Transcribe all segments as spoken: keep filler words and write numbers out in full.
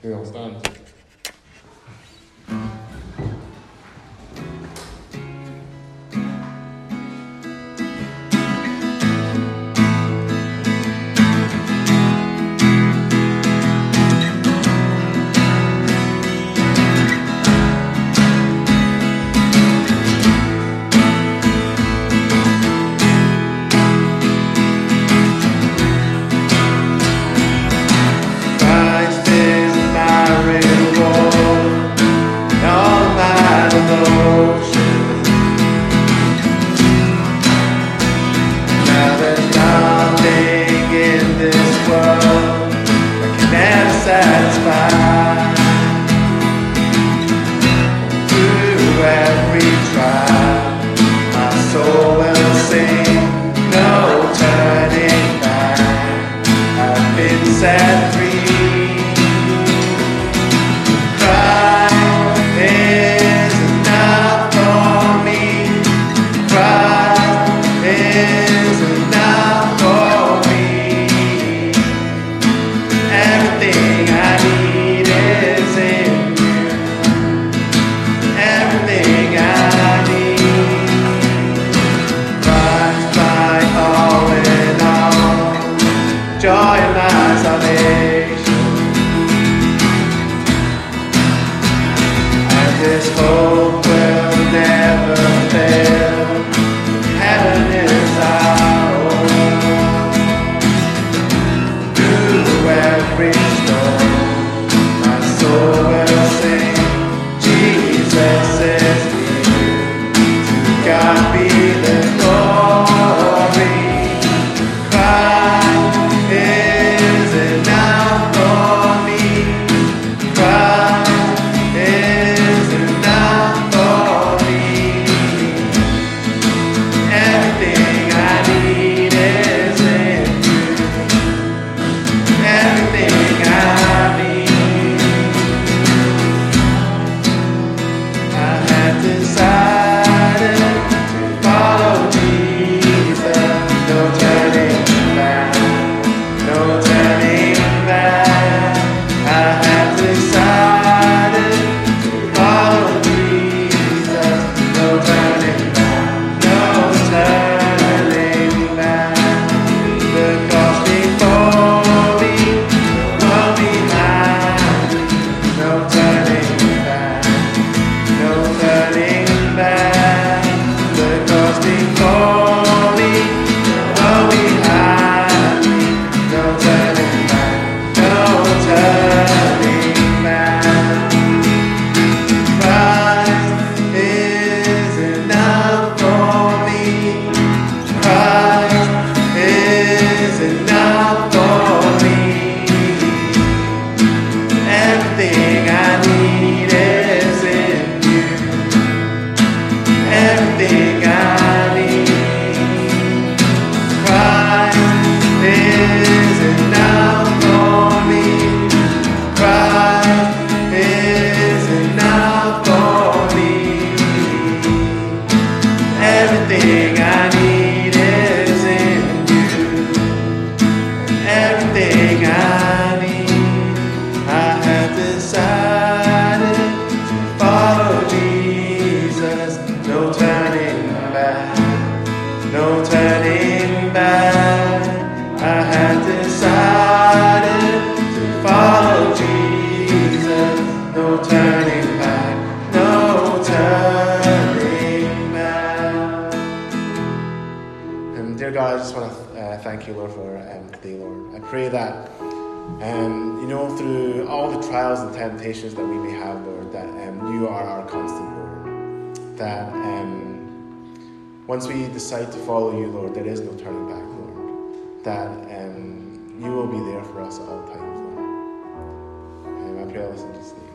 We all stand. That we may have, Lord, that um, you are our constant, Lord. That um, once we decide to follow you, Lord, there is no turning back, Lord. That um, you will be there for us at all times, Lord. And I pray all this in Jesus' name.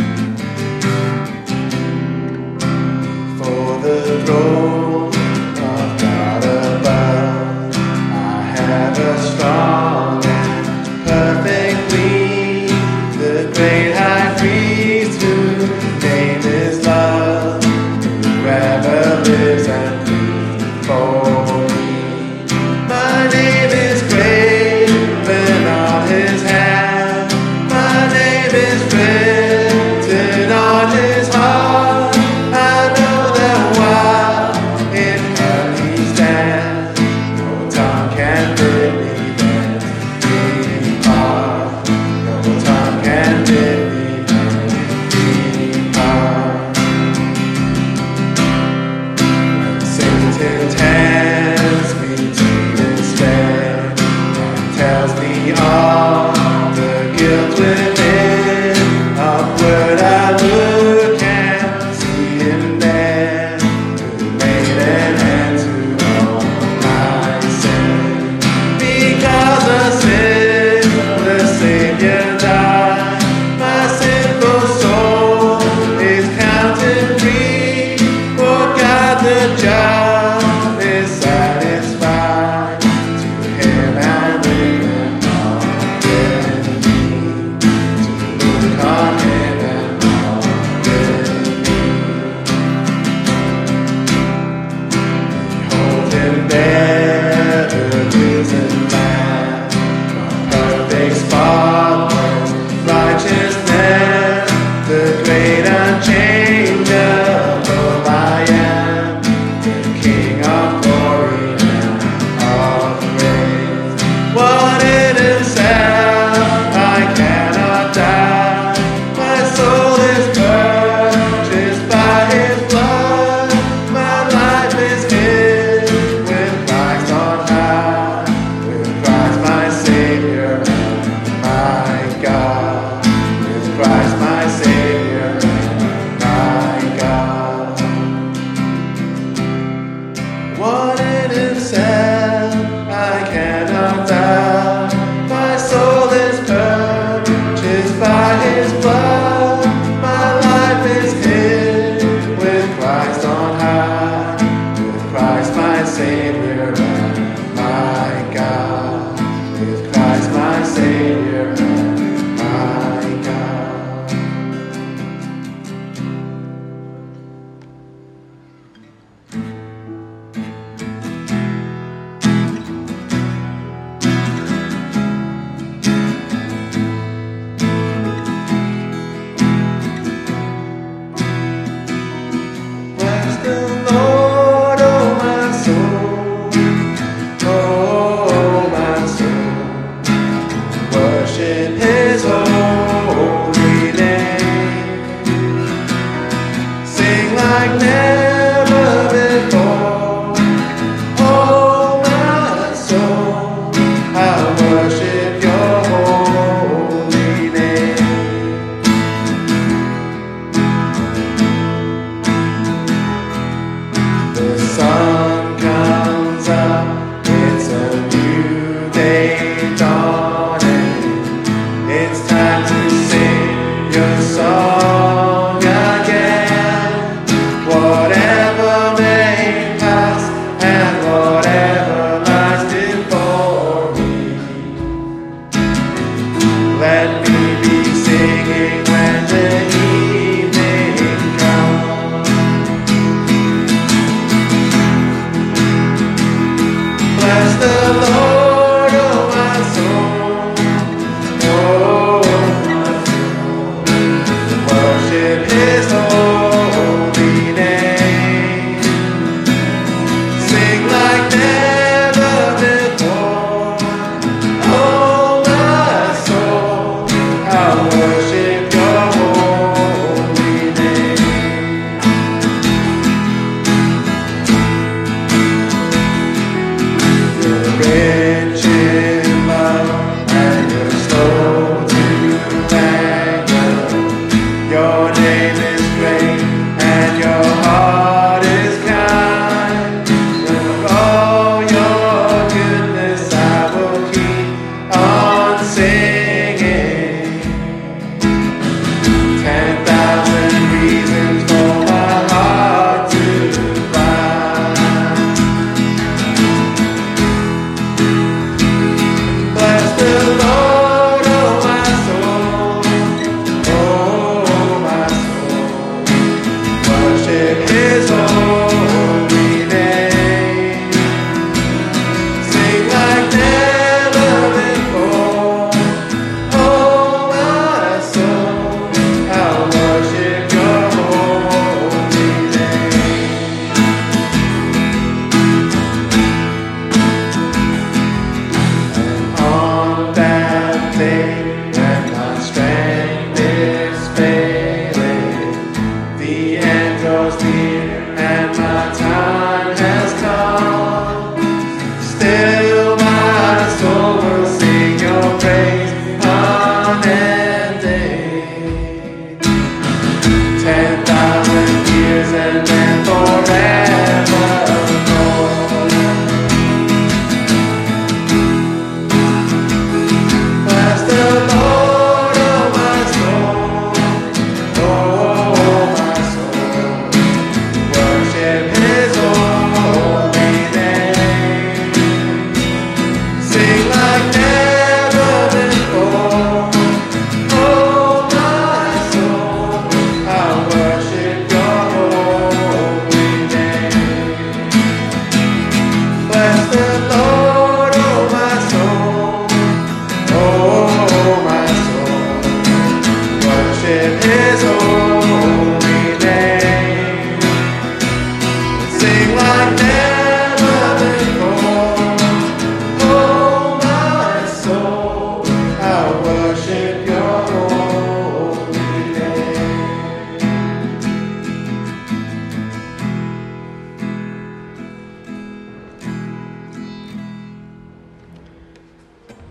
The throne risen Lamb, my perfect spotless righteousness, the great unchangeable I am, the King of glory and of praise. What in himself I cannot die, my soul is purchased by his blood, my life is hid with Christ on high, with Christ my Savior and my God, with Christ my Savior and my God. What in himself I cannot die, my soul is purchased by his blood, my life is hid with Christ on high, with Christ my Savior and my God, with Christ my Savior and my God. Bless the Lord, oh my soul, oh my soul, worship his holy name, sing like never before, oh my soul, I worship your holy name. The sun comes up, it's a new day dawning. It's time to sing your song again. Whatever may pass and whatever lies before me, let me be singing when the evening comes. Bless the Lord, oh my soul, oh my soul, worship his holy name, sing like never before, oh my soul, I worship your holy name. You're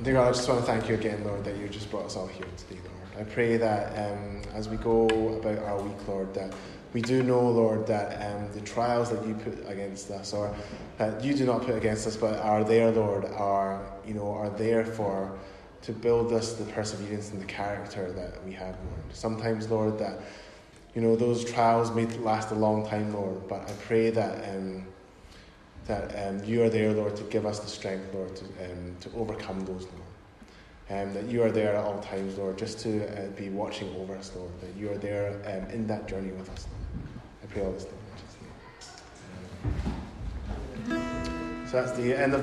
Dear God, I just want to thank you again, Lord, that you just brought us all here today, Lord. I pray that um, as we go about our week, Lord, that we do know, Lord, that um, the trials that you put against us, or that you do not put against us, but are there, Lord, are you know are there for to build us the perseverance and the character that we have, Lord. Sometimes, Lord, that you know those trials may last a long time, Lord, but I pray that um, that um, you are there, Lord, to give us the strength, Lord, to um, to overcome those, Lord. Um, that you are there at all times, Lord, just to uh, be watching over us, Lord. That you are there um, in that journey with us, Lord. I pray all this, Lord, in Jesus' name. So that's the end of